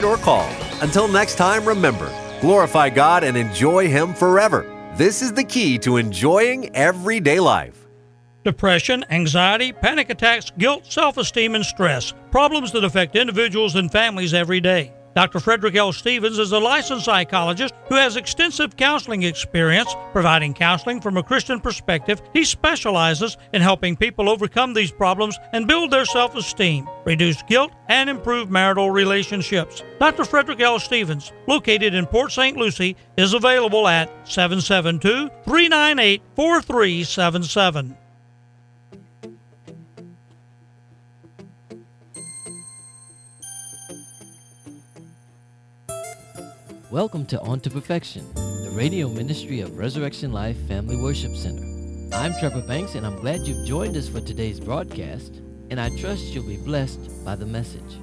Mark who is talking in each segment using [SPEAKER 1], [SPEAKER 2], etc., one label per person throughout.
[SPEAKER 1] or call. Until next time, remember, glorify God and enjoy Him forever. This is the key to enjoying everyday life.
[SPEAKER 2] Depression, anxiety, panic attacks, guilt, self-esteem, and stress. Problems that affect individuals and families every day. Dr. Frederick L. Stevens is a licensed psychologist who has extensive counseling experience providing counseling from a Christian perspective. He specializes in helping people overcome these problems and build their self-esteem, reduce guilt, and improve marital relationships. Dr. Frederick L. Stevens, located in Port St. Lucie, is available at 772-398-4377.
[SPEAKER 3] Welcome to On to Perfection, the radio ministry of Resurrection Life Family Worship Center. I'm Trevor Banks, and I'm glad you've joined us for today's broadcast, and I trust you'll be blessed by the message.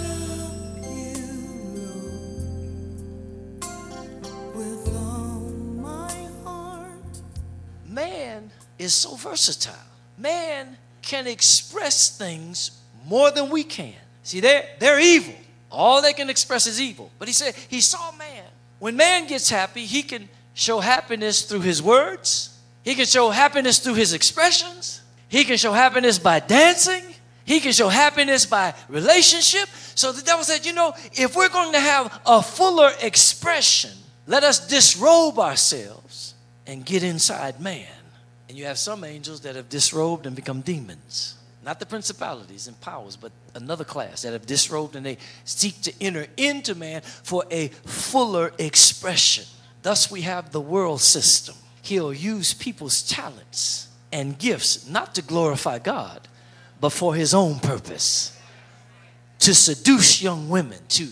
[SPEAKER 4] Man is so versatile. Man can express things more than we can. See, they're evil. All they can express is evil. But he said he saw man. When man gets happy, he can show happiness through his words. He can show happiness through his expressions. He can show happiness by dancing. He can show happiness by relationship. So the devil said, if we're going to have a fuller expression, let us disrobe ourselves and get inside man. And you have some angels that have disrobed and become demons. Not the principalities and powers, but another class that have disrobed, and they seek to enter into man for a fuller expression. Thus we have the world system. He'll use people's talents and gifts not to glorify God, but for his own purpose. To seduce young women, to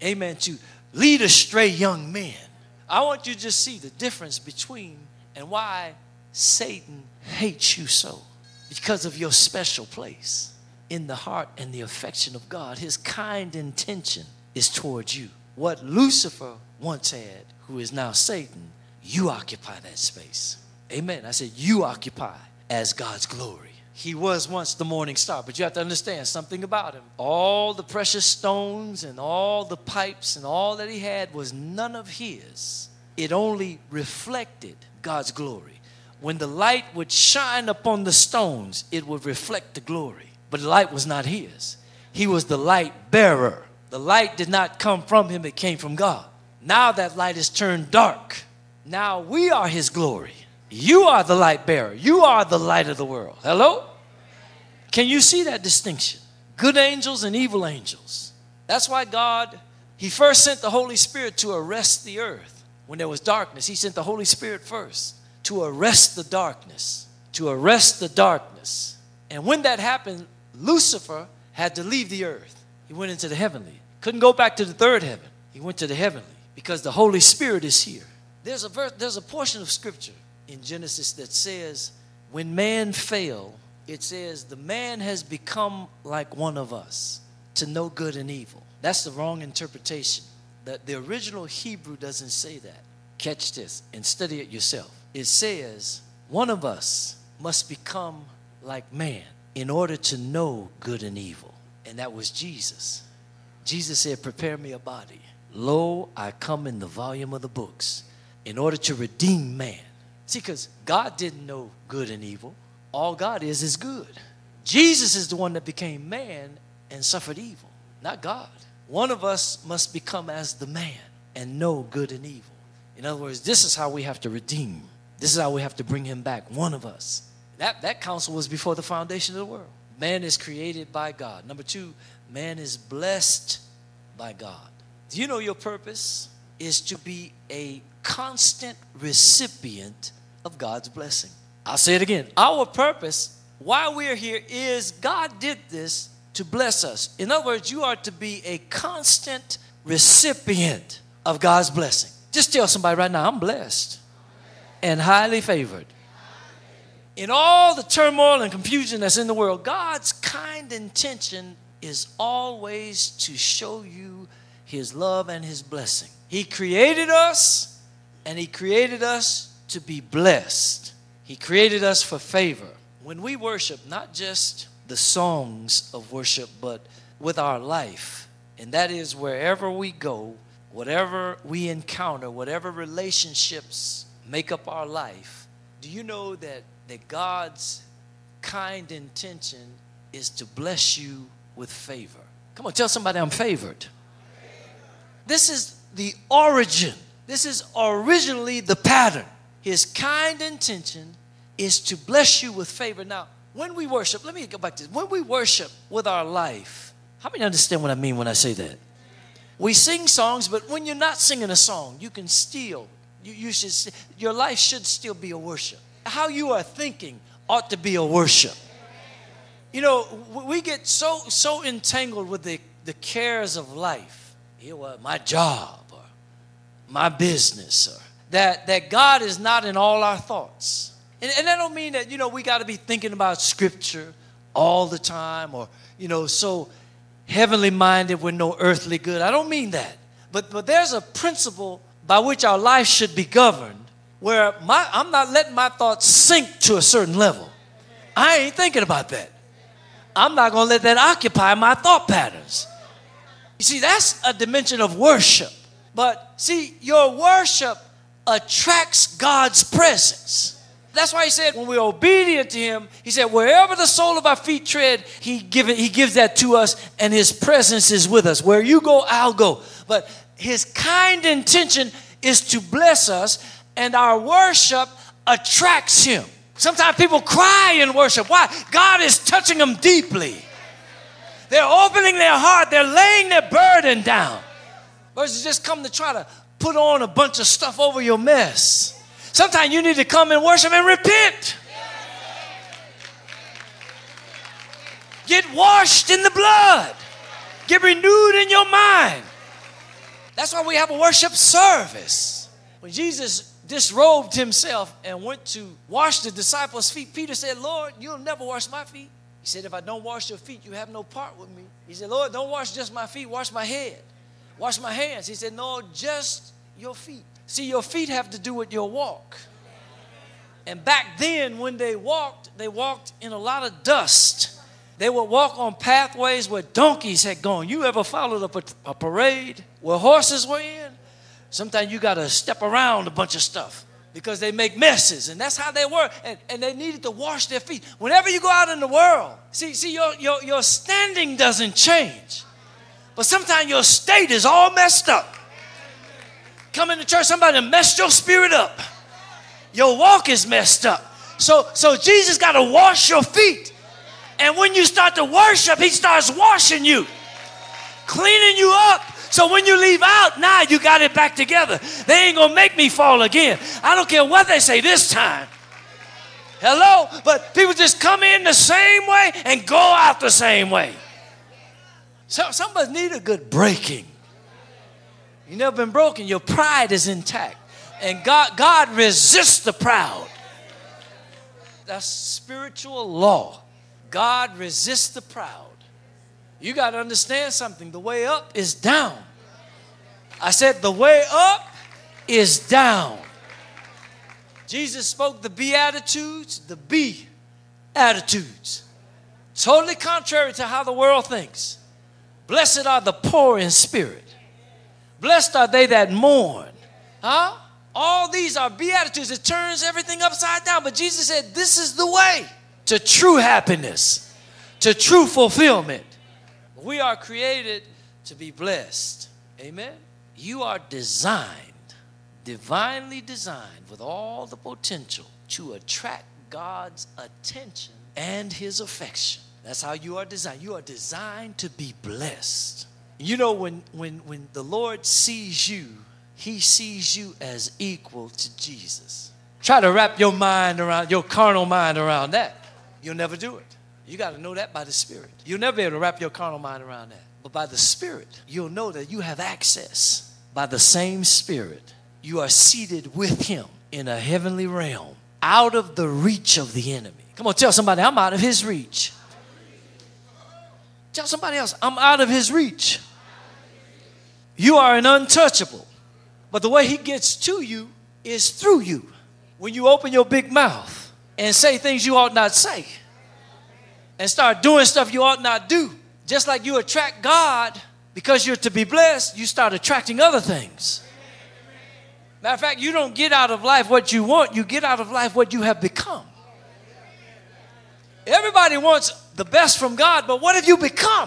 [SPEAKER 4] lead astray young men. I want you to just see the difference between and why Satan hates you so. Because of your special place in the heart and the affection of God. His kind intention is towards you. What Lucifer once had, who is now Satan, you occupy that space. Amen. I said you occupy as God's glory. He was once the morning star, but you have to understand something about him. All the precious stones and all the pipes and all that he had was none of his. It only reflected God's glory. When the light would shine upon the stones, it would reflect the glory. But the light was not his. He was the light bearer. The light did not come from him, it came from God. Now that light is turned dark. Now we are his glory. You are the light bearer. You are the light of the world. Hello? Can you see that distinction? Good angels and evil angels. That's why God, he first sent the Holy Spirit to arrest the earth. When there was darkness, he sent the Holy Spirit first. To arrest the darkness, And when that happened, Lucifer had to leave the earth. He went into the heavenly. Couldn't go back to the third heaven. He went to the heavenly because the Holy Spirit is here. There's a portion of scripture in Genesis that says, when man fell, it says, the man has become like one of us to know good and evil. That's the wrong interpretation. The original Hebrew doesn't say that. Catch this and study it yourself. It says, one of us must become like man in order to know good and evil. And that was Jesus. Jesus said, prepare me a body. Lo, I come in the volume of the books in order to redeem man. See, because God didn't know good and evil. All God is good. Jesus is the one that became man and suffered evil, not God. One of us must become as the man and know good and evil. In other words, this is how we have to redeem. This is how we have to bring him back, one of us. That counsel was before the foundation of the world. Man is created by God. Number two, man is blessed by God. Do you know your purpose is to be a constant recipient of God's blessing? I'll say it again. Our purpose, why we're here, is God did this to bless us. In other words, you are to be a constant recipient of God's blessing. Just tell somebody right now, I'm blessed and highly favored. In all the turmoil and confusion that's in the world, God's kind intention is always to show you his love and his blessing. He created us, and he created us to be blessed. He created us for favor. When we worship, not just the songs of worship, but with our life, And that is wherever we go, whatever we encounter, whatever relationships make up our life, do you know that God's kind intention is to bless you with favor? Come on, tell somebody I'm favored. This is the origin. This is originally the pattern. His kind intention is to bless you with favor. Now, when we worship, let me go back to this. When we worship with our life, how many understand what I mean when I say that? We sing songs, but when you're not singing a song, you can still, your life should still be a worship. How you are thinking ought to be a worship. You know, we get so entangled with the cares of life. You know, my job or my business, or that God is not in all our thoughts. And that don't mean that, you know, we got to be thinking about Scripture all the time, or, you know, so heavenly minded with no earthly good. I don't mean that. But there's a principle by which our life should be governed, where I'm not letting my thoughts sink to a certain level. I ain't thinking about that. I'm not going to let that occupy my thought patterns. You see, that's a dimension of worship. But see, your worship attracts God's presence. That's why he said when we're obedient to him, he said wherever the sole of our feet tread, he gives that to us, and his presence is with us. Where you go, I'll go. But his kind intention is to bless us, and our worship attracts him. Sometimes people cry in worship. Why? God is touching them deeply. They're opening their heart. They're laying their burden down. Versus just come to try to put on a bunch of stuff over your mess. Sometimes you need to come and worship and repent. Get washed in the blood. Get renewed in your mind. That's why we have a worship service. When Jesus disrobed himself and went to wash the disciples' feet, Peter said, Lord, you'll never wash my feet. He said, if I don't wash your feet, you have no part with me. He said, Lord, don't wash just my feet, wash my head. Wash my hands. He said, no, just your feet. See, your feet have to do with your walk. And back then, when they walked in a lot of dust. They would walk on pathways where donkeys had gone. You ever followed a parade where horses were in? Sometimes you got to step around a bunch of stuff because they make messes, and that's how they were. And they needed to wash their feet. Whenever you go out in the world, see your standing doesn't change, but sometimes your state is all messed up. Come into church, somebody messed your spirit up. Your walk is messed up. So Jesus got to wash your feet. And when you start to worship, he starts washing you, cleaning you up. So when you leave out, now you got it back together. They ain't going to make me fall again. I don't care what they say this time. Hello? But people just come in the same way and go out the same way. So somebody need a good breaking. You never been broken. Your pride is intact. And God resists the proud. That's spiritual law. God resists the proud. You got to understand something. The way up is down. I said the way up is down. Jesus spoke the Beatitudes, the Beatitudes. Totally contrary to how the world thinks. Blessed are the poor in spirit. Blessed are they that mourn. Huh? All these are Beatitudes. It turns everything upside down. But Jesus said this is the way to true happiness, to true fulfillment. We are created to be blessed. Amen? You are designed, divinely designed with all the potential to attract God's attention and his affection. That's how you are designed. You are designed to be blessed. You know, when the Lord sees you, he sees you as equal to Jesus. Try to wrap your mind around, your carnal mind around that. You'll never do it. You got to know that by the Spirit. You'll never be able to wrap your carnal mind around that. But by the Spirit, you'll know that you have access. By the same Spirit, you are seated with him in a heavenly realm, out of the reach of the enemy. Come on, tell somebody, I'm out of his reach. Tell somebody else, I'm out of his reach. You are an untouchable. But the way he gets to you is through you. When you open your big mouth and say things you ought not say, and start doing stuff you ought not do. Just like you attract God Because you're to be blessed, you start attracting other things. Matter of fact, you don't get out of life what you want, you get out of life what you have become. Everybody wants the best from God, but what have you become?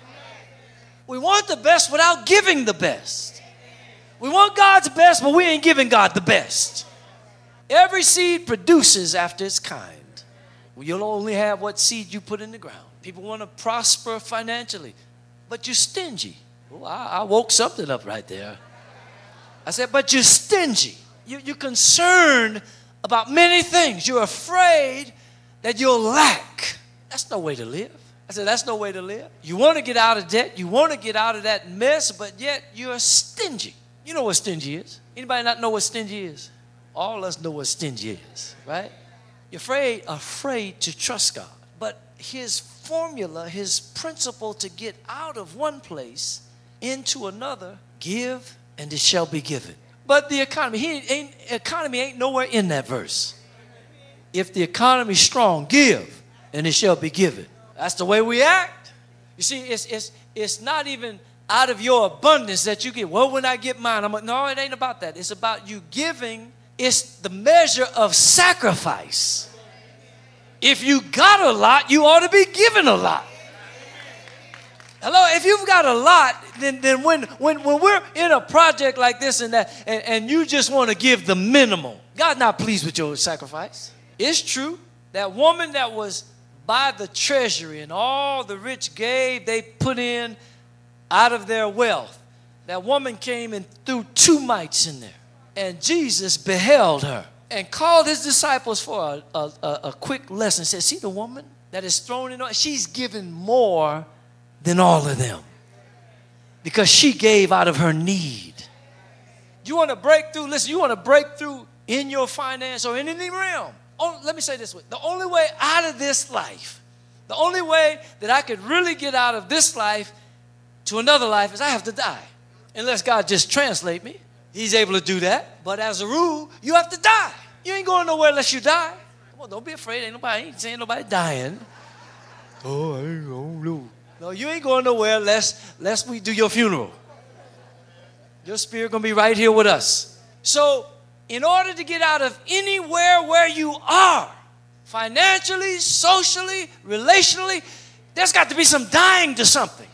[SPEAKER 4] We want the best without giving the best. We want God's best, but we ain't giving God the best. Every seed produces after its kind. You'll only have what seed you put in the ground. People want to prosper financially, but you're stingy. Oh, I woke something up right there. I said, but you're stingy. You're concerned about many things. You're afraid that you'll lack. That's no way to live. I said, that's no way to live. You want to get out of debt. You want to get out of that mess, but yet you're stingy. You know what stingy is? Anybody not know what stingy is? All of us know what stingy is, right? You're afraid to trust God. But his formula, his principle to get out of one place into another, give and it shall be given. But the economy ain't nowhere in that verse. If the economy's strong, give and it shall be given. That's the way we act. You see, it's not even out of your abundance that you give. Well, when I get mine, no, it ain't about that. It's about you giving. It's the measure of sacrifice. If you got a lot, you ought to be given a lot. Hello, if you've got a lot, then when we're in a project like this and that, and you just want to give the minimal, God's not pleased with your sacrifice. It's true. That woman that was by the treasury and all the rich gave, they put in out of their wealth. That woman came and threw 2 mites in there. And Jesus beheld her and called his disciples for a quick lesson. Said, see the woman that is thrown in, she's given more than all of them because she gave out of her need. You want to break through? Listen, you want to break through in your finance or in any realm. Oh, let me say this way. The only way out of this life, the only way that I could really get out of this life to another life is I have to die. Unless God just translate me. He's able to do that. But as a rule, you have to die. You ain't going nowhere unless you die. Come on, don't be afraid. I ain't saying nobody dying. Oh, I don't know. No, you ain't going nowhere unless we do your funeral. Your spirit going to be right here with us. So, in order to get out of anywhere where you are, financially, socially, relationally, there's got to be some dying to something.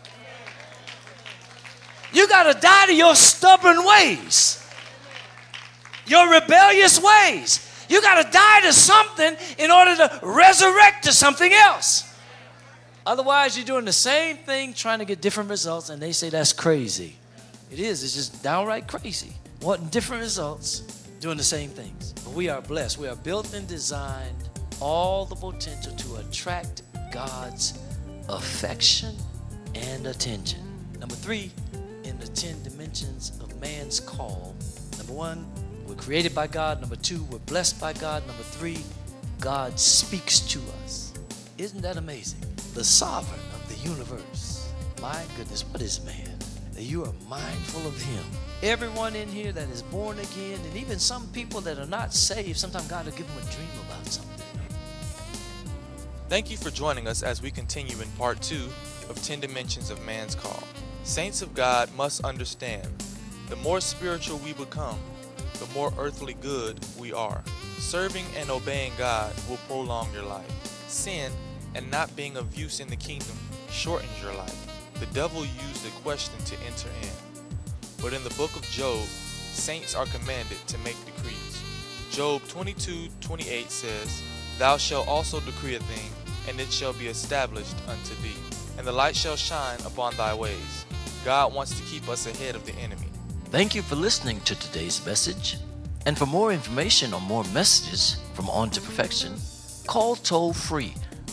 [SPEAKER 4] You got to die to your stubborn ways, your rebellious ways. You got to die to something in order to resurrect to something else. Otherwise, you're doing the same thing, trying to get different results, and they say that's crazy. It is. It's just downright crazy. Wanting different results, doing the same things. But we are blessed. We are built and designed all the potential to attract God's affection and attention. Number 3, in the 10 dimensions of man's call. Number 1, we're created by God. Number 2, we're blessed by God. Number 3, God speaks to us. Isn't that amazing? The sovereign of the universe. My goodness, what is man? That you are mindful of him. Everyone in here that is born again, and even some people that are not saved, sometimes God will give them a dream about something.
[SPEAKER 5] Thank you for joining us as we continue in part 2 of 10 Dimensions of Man's Call. Saints of God must understand, the more spiritual we become, the more earthly good we are. Serving and obeying God will prolong your life. Sin and not being of use in the kingdom shortens your life. The devil used a question to enter in. But in the book of Job, saints are commanded to make decrees. Job 22:28 says, Thou shalt also decree a thing, and it shall be established unto thee, and the light shall shine upon thy ways. God wants to keep us ahead of the enemy.
[SPEAKER 4] Thank you for listening to today's message. And for more information or more messages from On to Perfection, call toll free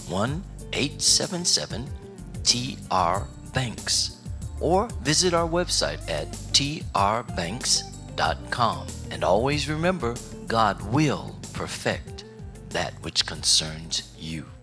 [SPEAKER 4] 1-877-TR-BANKS or visit our website at trbanks.com. And always remember, God will perfect that which concerns you.